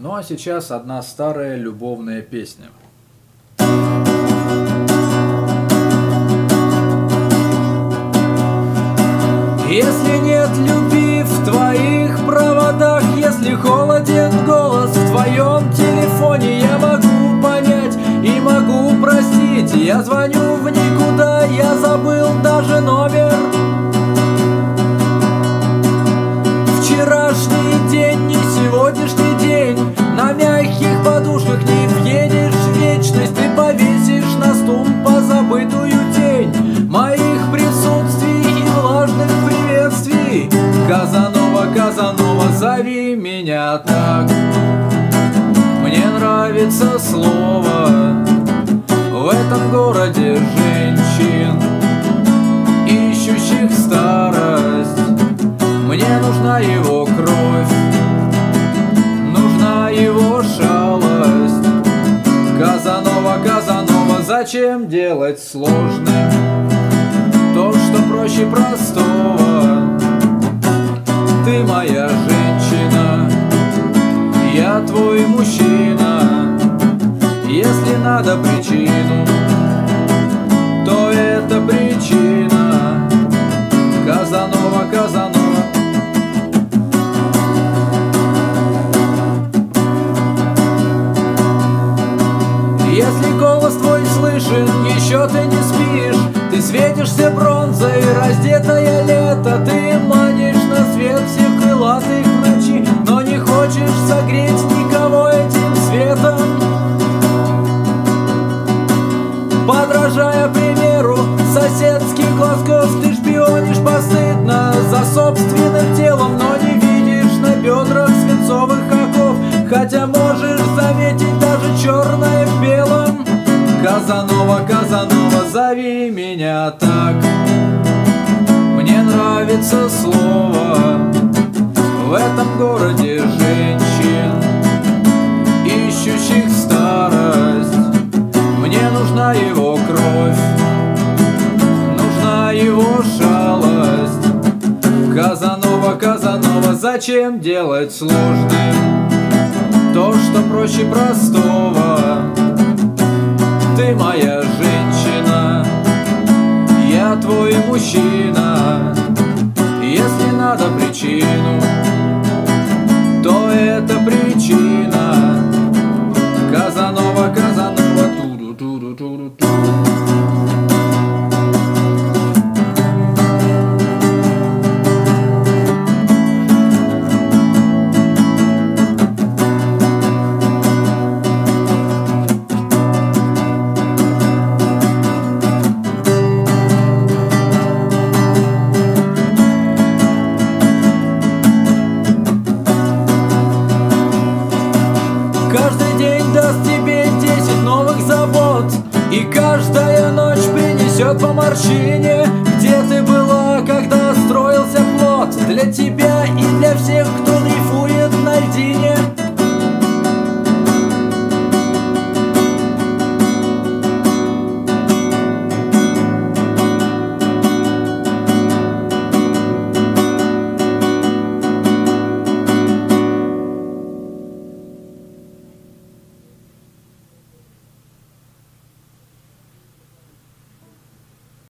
Ну а сейчас одна старая любовная песня. Если нет любви в твоих проводах, если холоден голос в твоем телефоне, я могу понять и могу простить. Я звоню в никуда, я забыл даже номер. Вчерашний день, не сегодняшний день. На мягких подушках не въедешь в вечность. Ты повесишь на стул позабытую тень моих присутствий и влажных приветствий. Казанова, Казанова, зови меня так. Мне нравится слово в этом городе женщин, ищущих старость. Мне нужна его кровь, нужна его шалость. Казанова, Казанова, зачем делать сложным то, что проще простого? Ты моя женщина, я твой мужчина. Если надо причину, то это причина. Казанова, Казанова. Если голос твой слышен, еще ты не спишь. Ты светишься бронзой, раздетая лето. Ты манишь на свет всех крылатых в ночи, но не хочешь согреть никого этим светом. Подражая примеру соседских глазков, ты шпионишь постыдно за собственным телом, но не видишь на бедрах свинцовых оков, хотя можешь заметить даже черное в белом. Казанова, Казанова, зови меня так. Мне нравится слово в этом городе женщин, ищущих старость. Мне нужна его кровь, нужна его шалость. Казанова, Казанова, зачем делать сложным то, что проще простого? Ты моя женщина, я твой мужчина. Если надо причину, то это причина. Казанова, Казанова, ту-ду-ду-ду-ду-ду. Каждый день даст тебе 10 новых забот, и каждая ночь принесет по морщине.